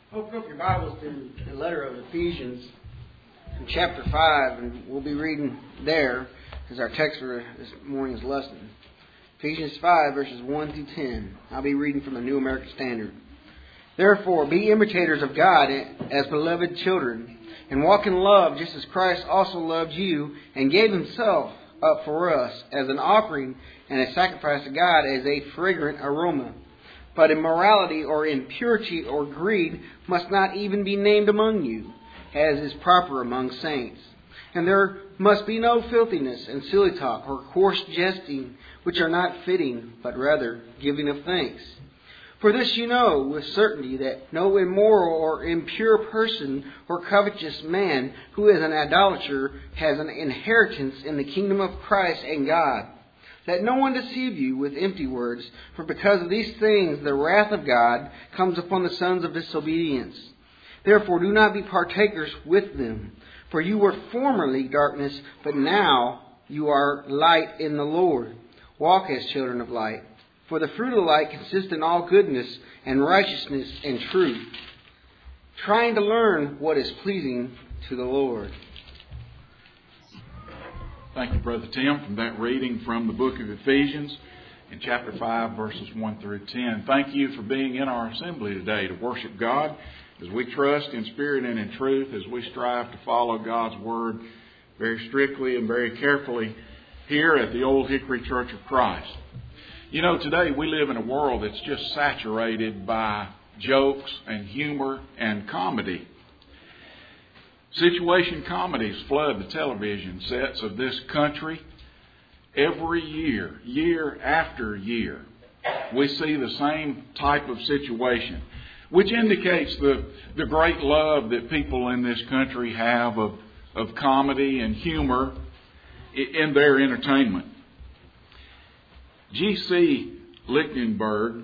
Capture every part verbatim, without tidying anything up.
Open up your Bibles to the letter of Ephesians, in chapter five, and we'll be reading there as our text for this morning's lesson. Ephesians five, verses one through ten. I'll be reading from the New American Standard. Therefore, be imitators of God as beloved children, and walk in love just as Christ also loved you and gave Himself up for us as an offering and a sacrifice to God as a fragrant aroma. But immorality or impurity or greed must not even be named among you, as is proper among saints. And there must be no filthiness and silly talk or coarse jesting, which are not fitting, but rather giving of thanks. For this you know with certainty, that no immoral or impure person or covetous man who is an idolater has an inheritance in the kingdom of Christ and God. Let no one deceive you with empty words, for because of these things the wrath of God comes upon the sons of disobedience. Therefore do not be partakers with them. For you were formerly darkness, but now you are light in the Lord. Walk as children of light. For the fruit of light consists in all goodness and righteousness and truth, trying to learn what is pleasing to the Lord. Thank you, Brother Tim, from that reading from the book of Ephesians in chapter five, verses one through ten. Thank you for being in our assembly today to worship God as we trust in spirit and in truth, as we strive to follow God's Word very strictly and very carefully here at the Old Hickory Church of Christ. You know, today we live in a world that's just saturated by jokes and humor and comedy. Situation comedies flood the television sets of this country every year, year after year. We see the same type of situation, which indicates the, the great love that people in this country have of, of comedy and humor in their entertainment. G C Lichtenberg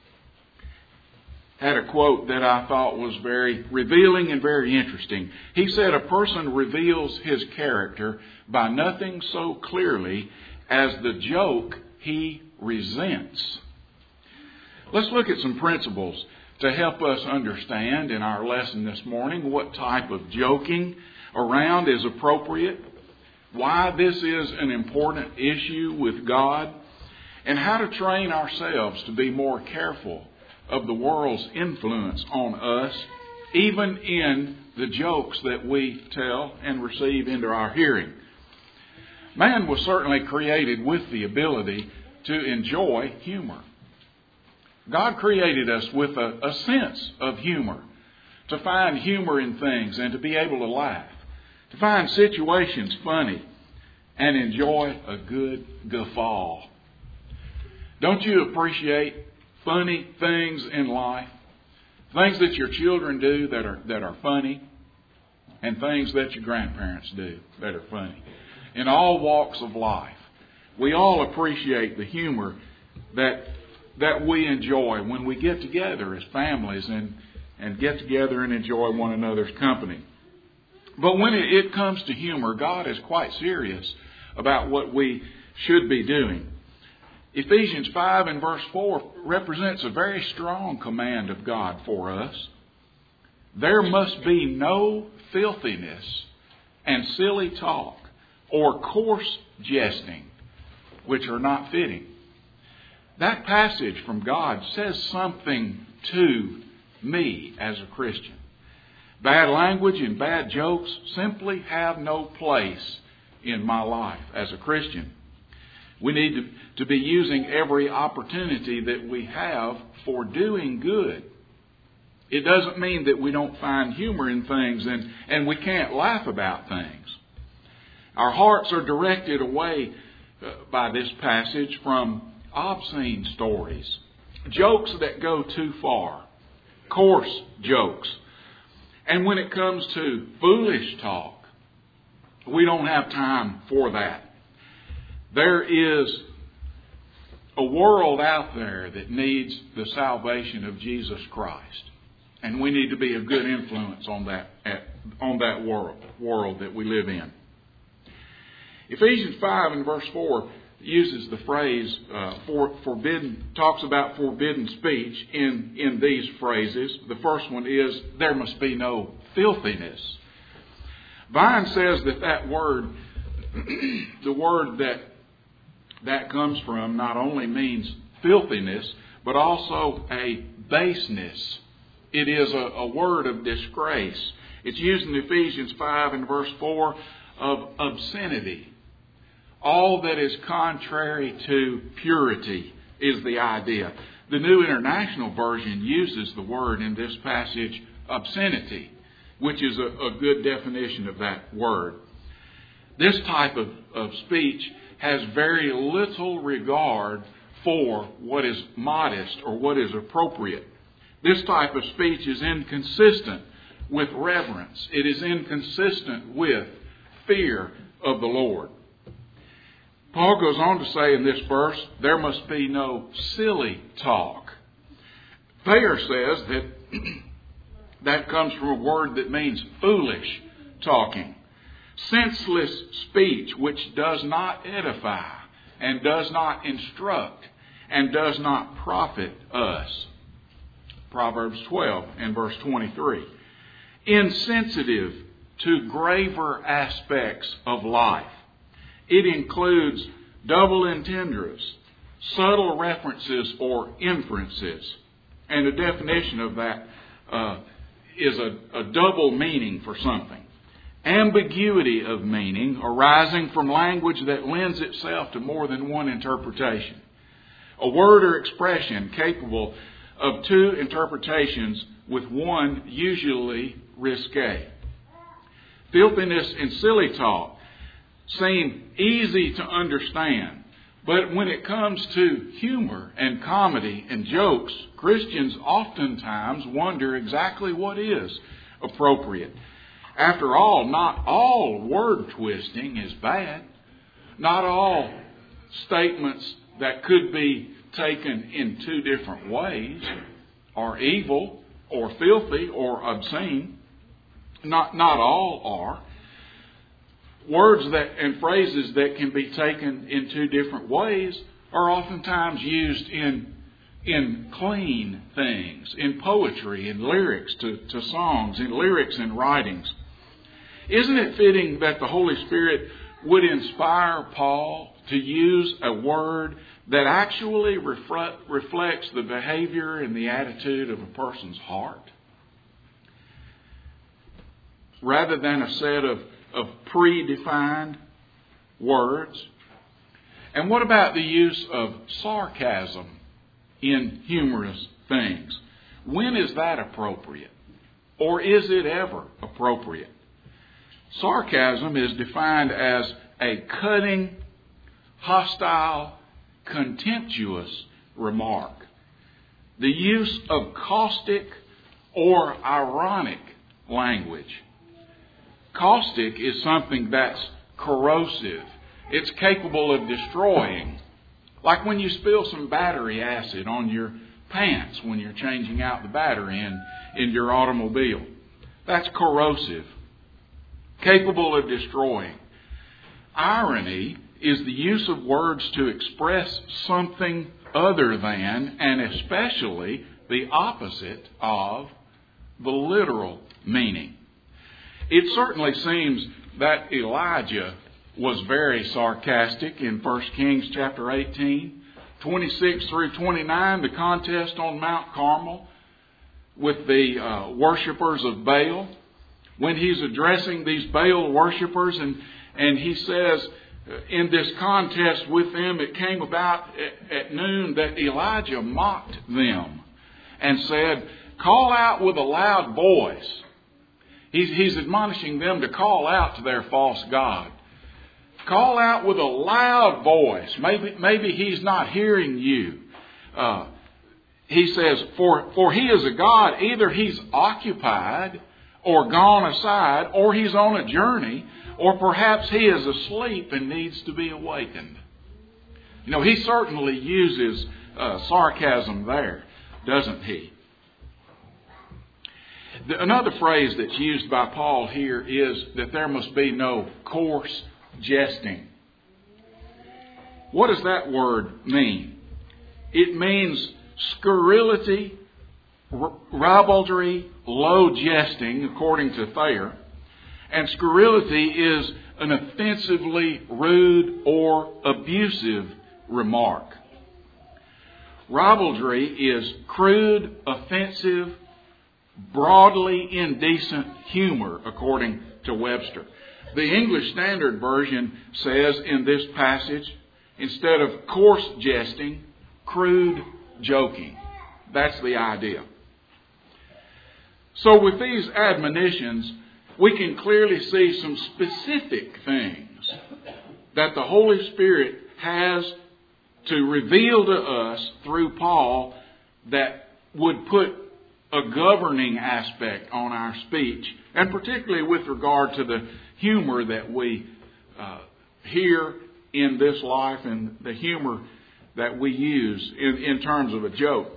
had a quote that I thought was very revealing and very interesting. He said, "A person reveals his character by nothing so clearly as the joke he resents." Let's look at some principles to help us understand in our lesson this morning what type of joking around is appropriate, why this is an important issue with God, and how to train ourselves to be more careful of the world's influence on us, even in the jokes that we tell and receive into our hearing. Man was certainly created with the ability to enjoy humor. God created us with a, a sense of humor, to find humor in things and to be able to laugh, to find situations funny and enjoy a good guffaw. Don't you appreciate funny things in life? Things that your children do that are that are funny, and things that your grandparents do that are funny. In all walks of life, we all appreciate the humor that that we enjoy when we get together as families and, and get together and enjoy one another's company. But when it, it comes to humor, God is quite serious about what we should be doing. Ephesians five and verse four represents a very strong command of God for us. There must be no filthiness and silly talk or coarse jesting, which are not fitting. That passage from God says something to me as a Christian. Bad language and bad jokes simply have no place in my life as a Christian. We need to, to be using every opportunity that we have for doing good. It doesn't mean that we don't find humor in things and, and we can't laugh about things. Our hearts are directed away uh, by this passage from obscene stories, jokes that go too far, coarse jokes. And when it comes to foolish talk, we don't have time for that. There is a world out there that needs the salvation of Jesus Christ. And we need to be a good influence on that, on that world, world that we live in. Ephesians five and verse four uses the phrase uh, for, forbidden, talks about forbidden speech in, in these phrases. The first one is, there must be no filthiness. Vine says that that word, the word that that comes from, not only means filthiness, but also a baseness. It is a, a word of disgrace. It's used in Ephesians five and verse four of obscenity. All that is contrary to purity is the idea. The New International Version uses the word in this passage, obscenity, which is a, a good definition of that word. This type of, of speech has very little regard for what is modest or what is appropriate. This type of speech is inconsistent with reverence. It is inconsistent with fear of the Lord. Paul goes on to say in this verse, there must be no silly talk. Thayer says that that comes from a word that means foolish talking. Senseless speech which does not edify and does not instruct and does not profit us. Proverbs twelve and verse twenty-three. Insensitive to graver aspects of life. It includes double entendres, subtle references or inferences. And the definition of that uh, is a, a double meaning for something. Ambiguity of meaning arising from language that lends itself to more than one interpretation. A word or expression capable of two interpretations with one usually risque. Filthiness and silly talk seem easy to understand, but when it comes to humor and comedy and jokes, Christians oftentimes wonder exactly what is appropriate. After all, not all word twisting is bad. Not all statements that could be taken in two different ways are evil or filthy or obscene. Not, not all are. Words that and phrases that can be taken in two different ways are oftentimes used in in clean things, in poetry, in lyrics to, to songs, in lyrics and writings. Isn't it fitting that the Holy Spirit would inspire Paul to use a word that actually reflect, reflects the behavior and the attitude of a person's heart, rather than a set of, of predefined words? And what about the use of sarcasm in humorous things? When is that appropriate? Or is it ever appropriate? Sarcasm is defined as a cutting, hostile, contemptuous remark. The use of caustic or ironic language. Caustic is something that's corrosive. It's capable of destroying. Like when you spill some battery acid on your pants when you're changing out the battery in, in your automobile. That's corrosive. Capable of destroying. Irony is the use of words to express something other than, and especially the opposite of, the literal meaning. It certainly seems that Elijah was very sarcastic in First Kings chapter eighteen, twenty-six through twenty-nine, the contest on Mount Carmel with the uh, worshippers of Baal. When he's addressing these Baal worshippers, and, and he says, in this contest with them, it came about at, at noon that Elijah mocked them and said, call out with a loud voice. He's, he's admonishing them to call out to their false god. Call out with a loud voice. Maybe, maybe he's not hearing you. Uh, he says, for, for he is a god. Either he's occupied or gone aside, or he's on a journey, or perhaps he is asleep and needs to be awakened. You know, he certainly uses uh, sarcasm there, doesn't he? The, another phrase that's used by Paul here is that there must be no coarse jesting. What does that word mean? It means scurrility, ribaldry, low jesting, according to Thayer. And scurrility is an offensively rude or abusive remark. Ribaldry is crude, offensive, broadly indecent humor, according to Webster. The English Standard Version says in this passage, instead of coarse jesting, crude joking. That's the idea. So with these admonitions, we can clearly see some specific things that the Holy Spirit has to reveal to us through Paul that would put a governing aspect on our speech, and particularly with regard to the humor that we uh, hear in this life and the humor that we use in, in terms of a joke.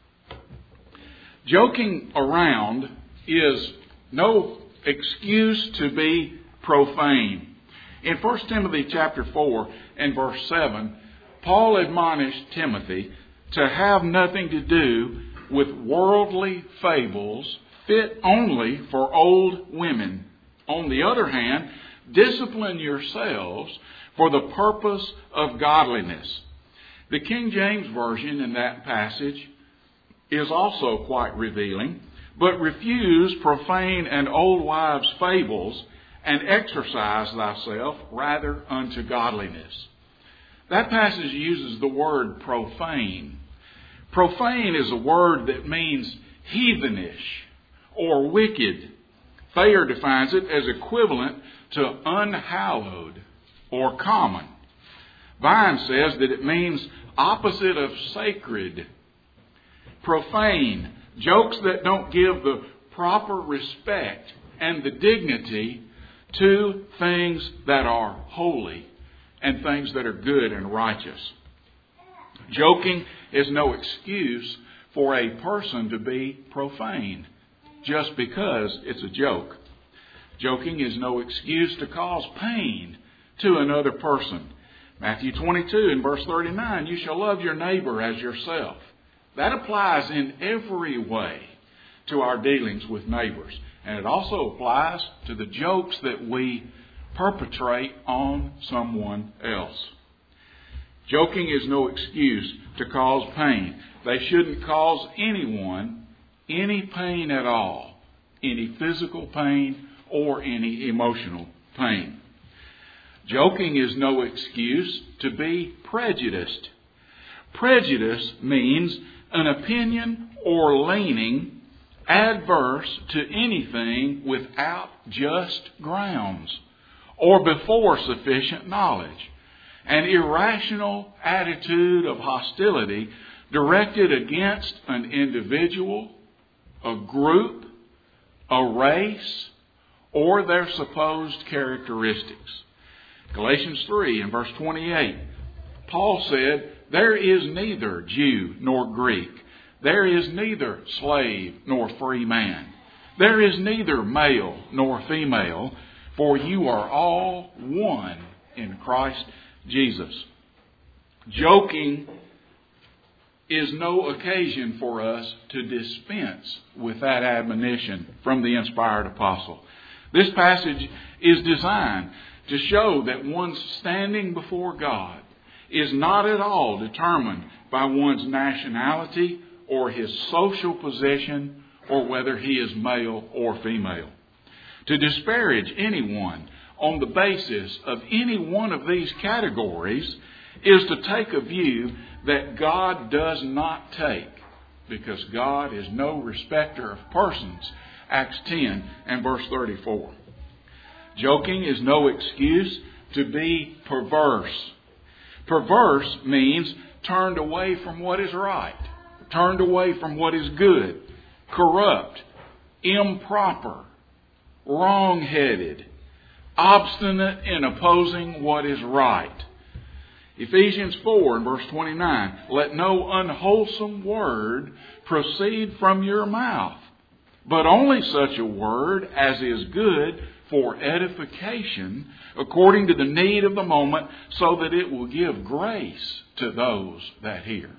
Joking around is no excuse to be profane. In First Timothy chapter four and verse seven, Paul admonished Timothy to have nothing to do with worldly fables fit only for old women. On the other hand, discipline yourselves for the purpose of godliness. The King James Version in that passage is also quite revealing. But refuse profane and old wives' fables, and exercise thyself rather unto godliness. That passage uses the word profane. Profane is a word that means heathenish or wicked. Thayer defines it as equivalent to unhallowed or common. Vine says that it means opposite of sacred. Profane, jokes that don't give the proper respect and the dignity to things that are holy and things that are good and righteous. Joking is no excuse for a person to be profane just because it's a joke. Joking is no excuse to cause pain to another person. Matthew twenty-two and verse thirty-nine, you shall love your neighbor as yourself. That applies in every way to our dealings with neighbors. And it also applies to the jokes that we perpetrate on someone else. Joking is no excuse to cause pain. They shouldn't cause anyone any pain at all, any physical pain or any emotional pain. Joking is no excuse to be prejudiced. Prejudice means an opinion or leaning adverse to anything without just grounds or before sufficient knowledge. An irrational attitude of hostility directed against an individual, a group, a race, or their supposed characteristics. Galatians three and verse twenty-eight, Paul said, there is neither Jew nor Greek. There is neither slave nor free man. There is neither male nor female, for you are all one in Christ Jesus. Joking is no occasion for us to dispense with that admonition from the inspired apostle. This passage is designed to show that one's standing before God is not at all determined by one's nationality or his social position or whether he is male or female. To disparage anyone on the basis of any one of these categories is to take a view that God does not take, because God is no respecter of persons. Acts ten and verse thirty-four. Joking is no excuse to be perverse. Perverse means turned away from what is right, turned away from what is good, corrupt, improper, wrong-headed, obstinate in opposing what is right. Ephesians four and verse twenty-nine, let no unwholesome word proceed from your mouth, but only such a word as is good for edification according to the need of the moment, so that it will give grace to those that hear.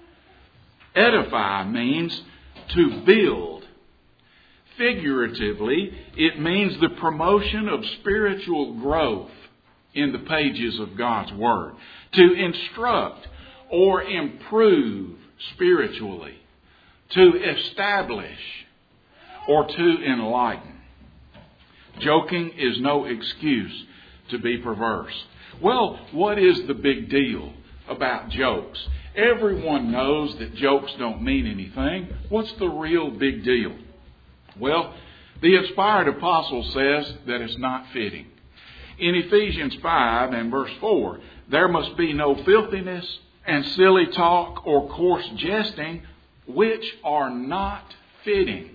Edify means to build. Figuratively, it means the promotion of spiritual growth in the pages of God's Word. To instruct or improve spiritually. To establish or to enlighten. Joking is no excuse to be perverse. Well, what is the big deal about jokes? Everyone knows that jokes don't mean anything. What's the real big deal? Well, the inspired apostle says that it's not fitting. In Ephesians five and verse four, there must be no filthiness and silly talk or coarse jesting, which are not fitting.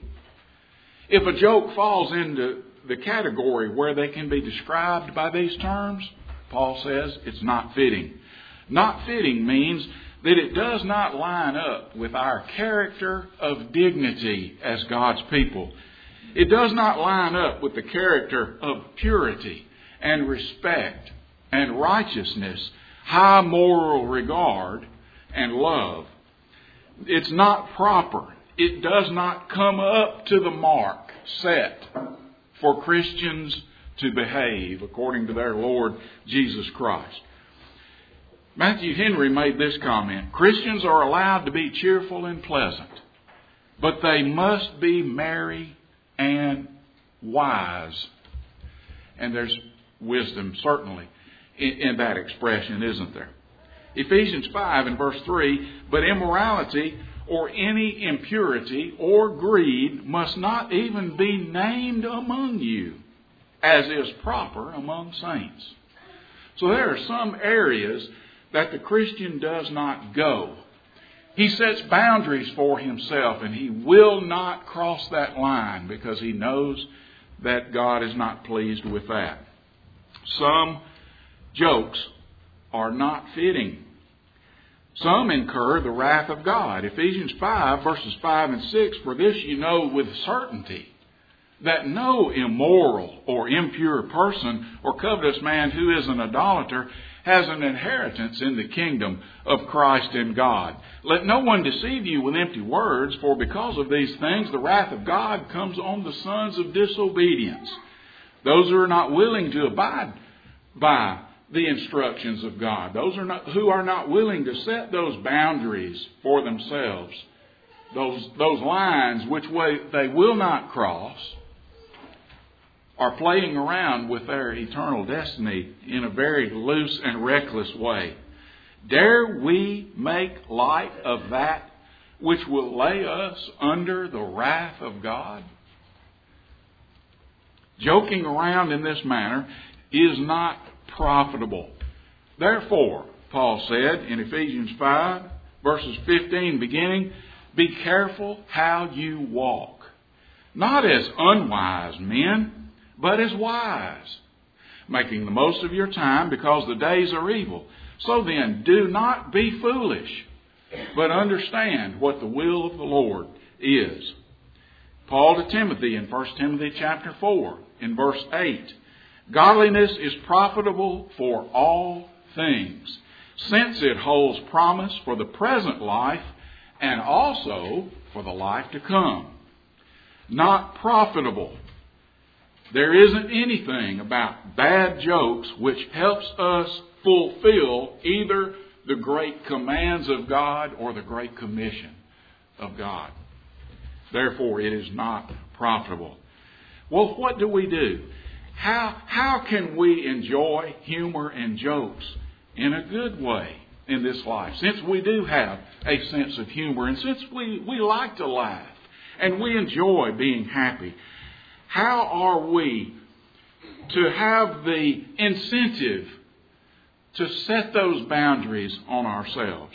If a joke falls into the category where they can be described by these terms, Paul says it's not fitting. Not fitting means that it does not line up with our character of dignity as God's people. It does not line up with the character of purity and respect and righteousness, high moral regard and love. It's not proper. It does not come up to the mark set for Christians to behave according to their Lord Jesus Christ. Matthew Henry made this comment: Christians are allowed to be cheerful and pleasant, but they must be merry and wise. And there's wisdom, certainly, in, in that expression, isn't there? Ephesians five and verse three, but immorality or any impurity or greed must not even be named among you, as is proper among saints. So there are some areas that the Christian does not go. He sets boundaries for himself, and he will not cross that line because he knows that God is not pleased with that. Some jokes are not fitting. Some incur the wrath of God. Ephesians five, verses five and six, for this you know with certainty, that no immoral or impure person or covetous man who is an idolater has an inheritance in the kingdom of Christ and God. Let no one deceive you with empty words, for because of these things the wrath of God comes on the sons of disobedience. Those who are not willing to abide by the instructions of God. Those are not, who are not willing to set those boundaries for themselves. Those, those lines which way they will not cross, are playing around with their eternal destiny in a very loose and reckless way. Dare we make light of that which will lay us under the wrath of God? Joking around in this manner is not profitable. Therefore, Paul said in Ephesians five, verses fifteen beginning, be careful how you walk, not as unwise men, but as wise, making the most of your time because the days are evil. So then, do not be foolish, but understand what the will of the Lord is. Paul to Timothy in First Timothy chapter four, in verse eight, godliness is profitable for all things, since it holds promise for the present life and also for the life to come. Not profitable. There isn't anything about bad jokes which helps us fulfill either the great commands of God or the great commission of God. Therefore, it is not profitable. Well, what do we do? How, how can we enjoy humor and jokes in a good way in this life? Since we do have a sense of humor and since we, we like to laugh and we enjoy being happy, how are we to have the incentive to set those boundaries on ourselves?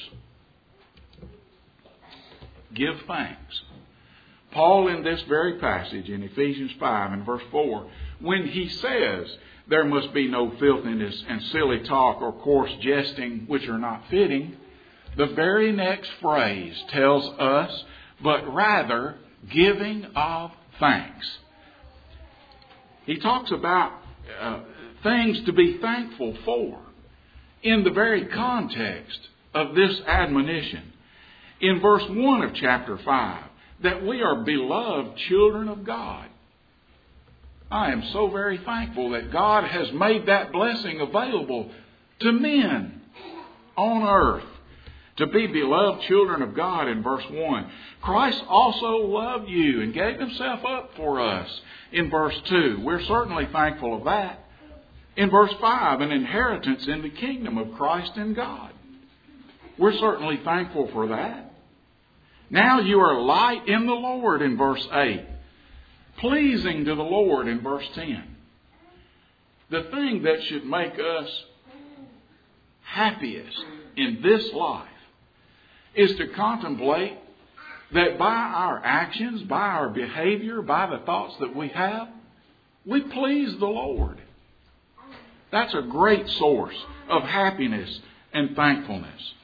Give thanks. Paul, in this very passage in Ephesians five and verse four, when he says there must be no filthiness and silly talk or coarse jesting which are not fitting, the very next phrase tells us, but rather giving of thanks. He talks about uh, things to be thankful for in the very context of this admonition. In verse one of chapter five, that we are beloved children of God. I am so very thankful that God has made that blessing available to men on earth, to be beloved children of God in verse one. Christ also loved you and gave himself up for us in verse two. We're certainly thankful of that. In verse five, an inheritance in the kingdom of Christ and God. We're certainly thankful for that. Now you are light in the Lord in verse eight. Pleasing to the Lord in verse ten. The thing that should make us happiest in this life is to contemplate that by our actions, by our behavior, by the thoughts that we have, we please the Lord. That's a great source of happiness and thankfulness.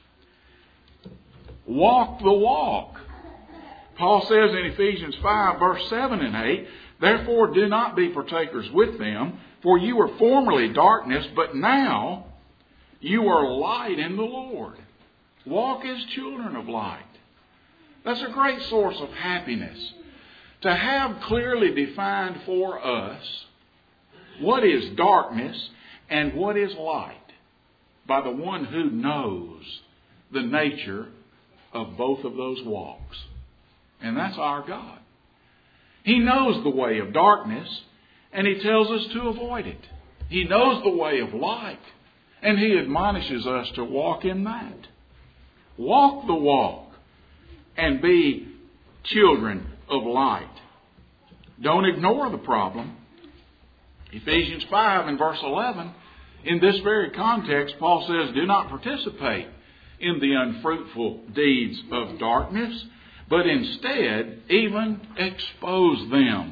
Walk the walk. Paul says in Ephesians five, verse seven and eight, therefore do not be partakers with them, for you were formerly darkness, but now you are light in the Lord. Walk as children of light. That's a great source of happiness. To have clearly defined for us what is darkness and what is light by the one who knows the nature of both of those walks. And that's our God. He knows the way of darkness, and He tells us to avoid it. He knows the way of light, and He admonishes us to walk in that. Walk the walk and be children of light. Don't ignore the problem. Ephesians five and verse eleven, in this very context, Paul says, do not participate in the unfruitful deeds of darkness, but instead even expose them.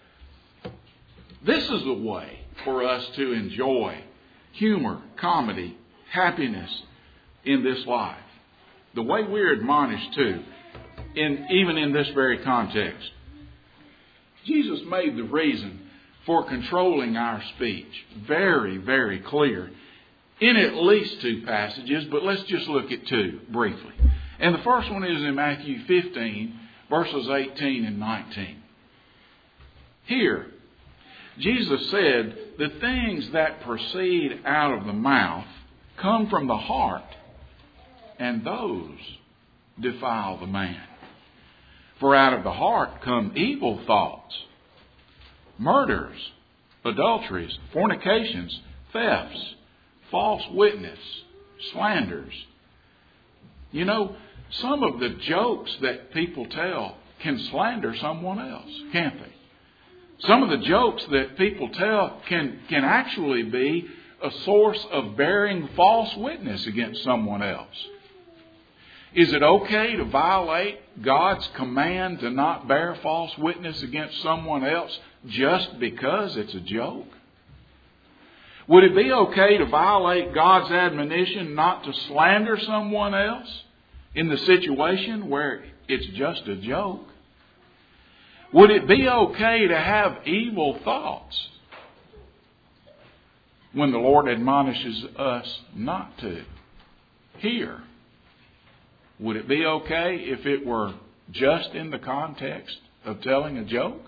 This is the way for us to enjoy humor, comedy, happiness in this life. The way we're admonished to, in, even in this very context. Jesus made the reason for controlling our speech very, very clear in at least two passages, but let's just look at two briefly. And the first one is in Matthew fifteen, verses eighteen and nineteen. Here, Jesus said, the things that proceed out of the mouth come from the heart, and those defile the man. For out of the heart come evil thoughts, murders, adulteries, fornications, thefts, false witness, slanders. You know, some of the jokes that people tell can slander someone else, can't they? Some of the jokes that people tell can, can actually be a source of bearing false witness against someone else. Is it okay to violate God's command to not bear false witness against someone else just because it's a joke? Would it be okay to violate God's admonition not to slander someone else in the situation where it's just a joke? Would it be okay to have evil thoughts when the Lord admonishes us not to? Here, would it be okay if it were just in the context of telling a joke?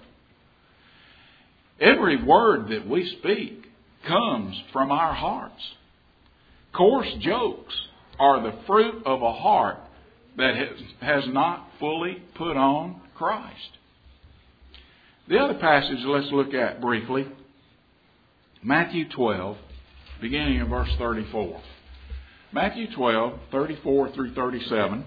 Every word that we speak comes from our hearts. Coarse jokes are the fruit of a heart that has, has not fully put on Christ. The other passage let's look at briefly, Matthew twelve, beginning in verse thirty-four. Matthew twelve, thirty-four through thirty-seven.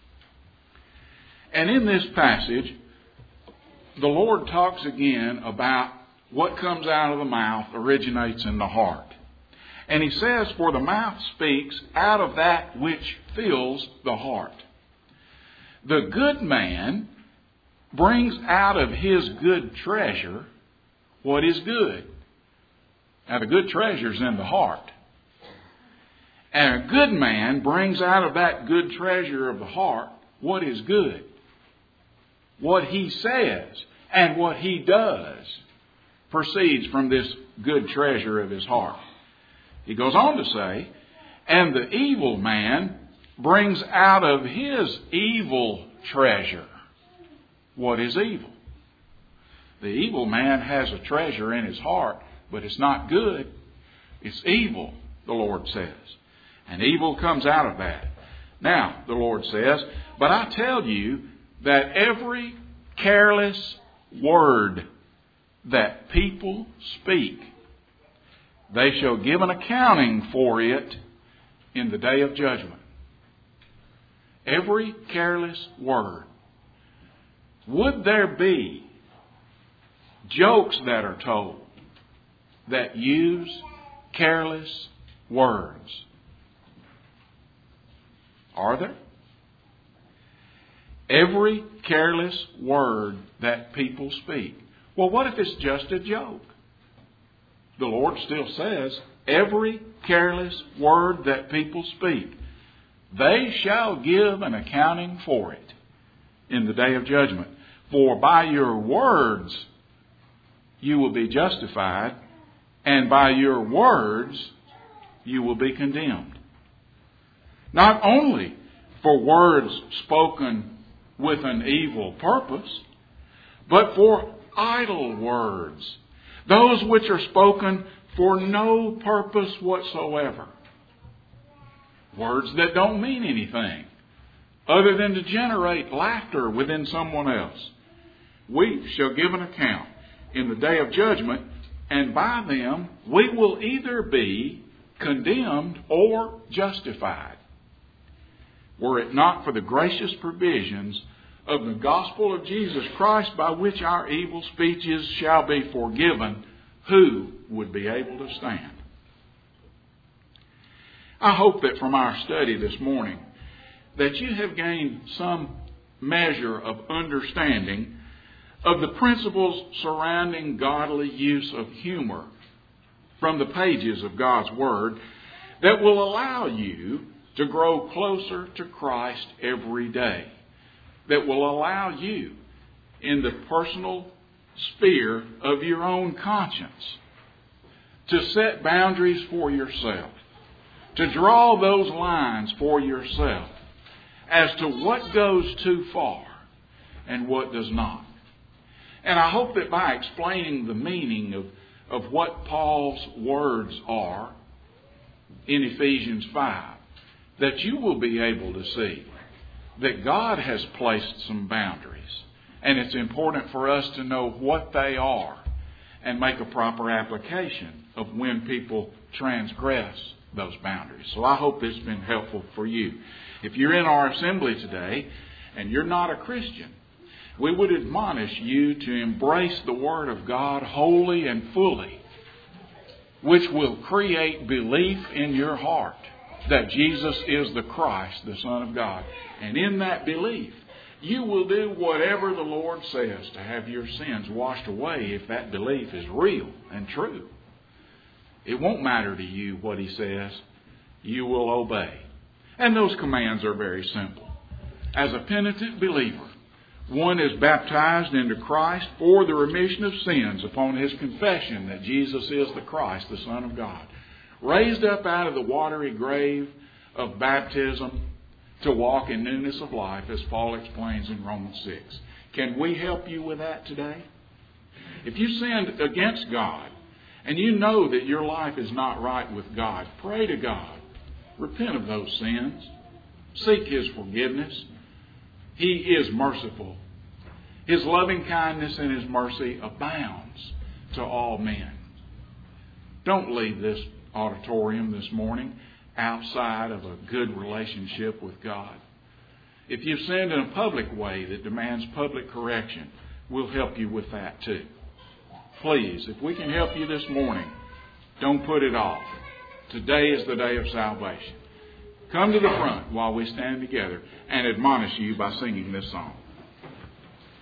And in this passage, the Lord talks again about what comes out of the mouth originates in the heart. And He says, for the mouth speaks out of that which fills the heart. The good man brings out of his good treasure what is good. Now, the good treasure is in the heart. And a good man brings out of that good treasure of the heart what is good. What he says and what he does proceeds from this good treasure of his heart. He goes on to say, and the evil man brings out of his evil treasure. What is evil? The evil man has a treasure in his heart, but it's not good. It's evil, the Lord says. And evil comes out of that. Now, the Lord says, but I tell you that every careless word that people speak, they shall give an accounting for it in the day of judgment. Every careless word. Would there be jokes that are told that use careless words? Are there? Every careless word that people speak. Well, what if it's just a joke? The Lord still says, every careless word that people speak, they shall give an accounting for it in the day of judgment. For by your words you will be justified, and by your words you will be condemned. Not only for words spoken with an evil purpose, but for idle words, those which are spoken for no purpose whatsoever. Words that don't mean anything other than to generate laughter within someone else. We shall give an account in the day of judgment, and by them we will either be condemned or justified. Were it not for the gracious provisions of the gospel of Jesus Christ, by which our evil speeches shall be forgiven, who would be able to stand? I hope that from our study this morning that you have gained some measure of understanding of the principles surrounding godly use of humor from the pages of God's Word that will allow you to grow closer to Christ every day, that will allow you in the personal sphere of your own conscience to set boundaries for yourself, to draw those lines for yourself as to what goes too far and what does not. And I hope that by explaining the meaning of, of what Paul's words are in Ephesians five, that you will be able to see that God has placed some boundaries. And it's important for us to know what they are and make a proper application of when people transgress those boundaries. So I hope this has been helpful for you. If you're in our assembly today and you're not a Christian, we would admonish you to embrace the Word of God wholly and fully, which will create belief in your heart that Jesus is the Christ, the Son of God. And in that belief, you will do whatever the Lord says to have your sins washed away if that belief is real and true. It won't matter to you what He says. You will obey. And those commands are very simple. As a penitent believer, one is baptized into Christ for the remission of sins upon his confession that Jesus is the Christ, the Son of God. Raised up out of the watery grave of baptism to walk in newness of life, as Paul explains in Romans six. Can we help you with that today? If you sinned against God and you know that your life is not right with God, pray to God. Repent of those sins. Seek His forgiveness. He is merciful. His loving kindness and His mercy abounds to all men. Don't leave this auditorium this morning outside of a good relationship with God. If you've sinned in a public way that demands public correction, we'll help you with that too. Please, if we can help you this morning, don't put it off. Today is the day of salvation. Come to the front while we stand together and admonish you by singing this song.